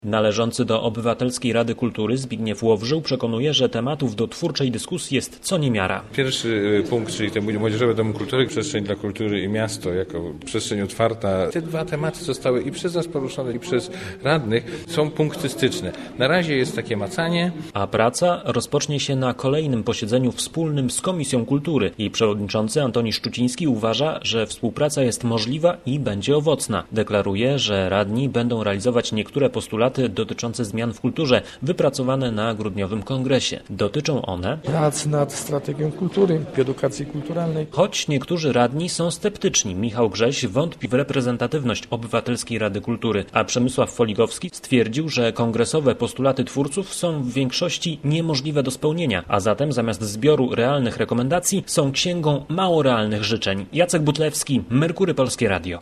Należący do Obywatelskiej Rady Kultury Zbigniew Łowrzył przekonuje, że tematów do twórczej dyskusji jest co niemiara. Pierwszy punkt, czyli ten Młodzieżowy Dom Kultury, przestrzeń dla kultury i miasto jako przestrzeń otwarta. Te dwa tematy zostały i przez nas poruszone, i przez radnych. Są punkty styczne. Na razie jest takie macanie. A praca rozpocznie się na kolejnym posiedzeniu wspólnym z Komisją Kultury. Jej przewodniczący Antoni Szczuciński uważa, że współpraca jest możliwa i będzie owocna. Deklaruje, że radni będą realizować niektóre postulaty dotyczące zmian w kulturze wypracowane na grudniowym kongresie. Dotyczą one prac nad strategią kultury, edukacji kulturalnej. Choć niektórzy radni są sceptyczni. Michał Grześ wątpi w reprezentatywność Obywatelskiej Rady Kultury, a Przemysław Foligowski stwierdził, że kongresowe postulaty twórców są w większości niemożliwe do spełnienia, a zatem zamiast zbioru realnych rekomendacji są księgą mało realnych życzeń. Jacek Butlewski, Merkury Polskie Radio.